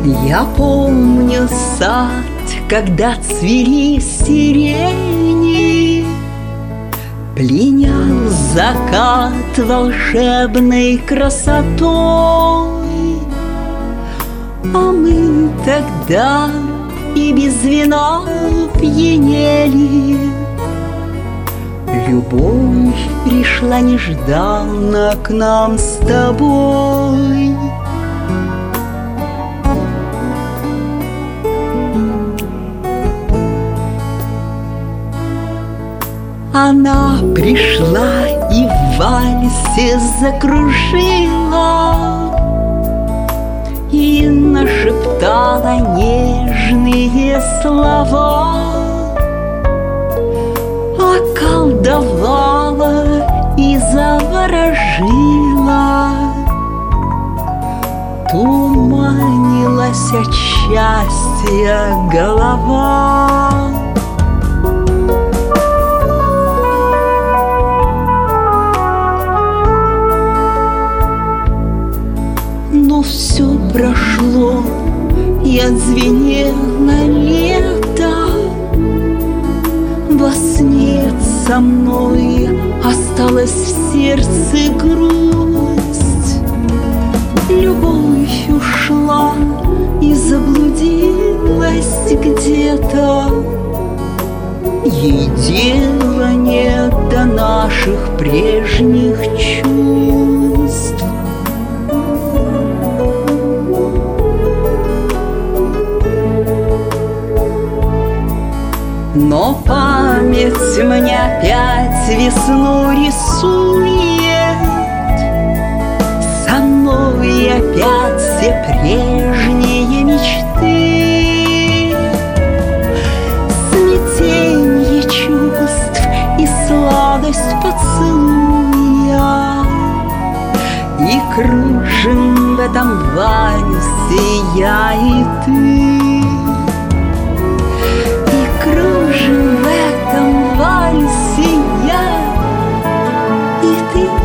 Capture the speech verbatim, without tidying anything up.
Я помню сад, когда цвели сирени, пленял закат волшебной красотой. А мы тогда и без вина пьянели. Любовь пришла нежданно к нам с тобой. Она пришла и в вальсе закружила и нашептала нежные слова, околдовала и заворожила, туманилась от счастья голова. Но все прошло, и отзвенело лето. Во сне со мной осталась в сердце грусть. Любовь ушла и заблудилась где-то. Ей дела нет до наших прежних чувств. Но память мне опять весну рисует, со мной опять все прежние мечты, смятенье чувств и сладость поцелуя. И кружим в этом вальсе я и ты. Кружим в этом вальсе я и ты.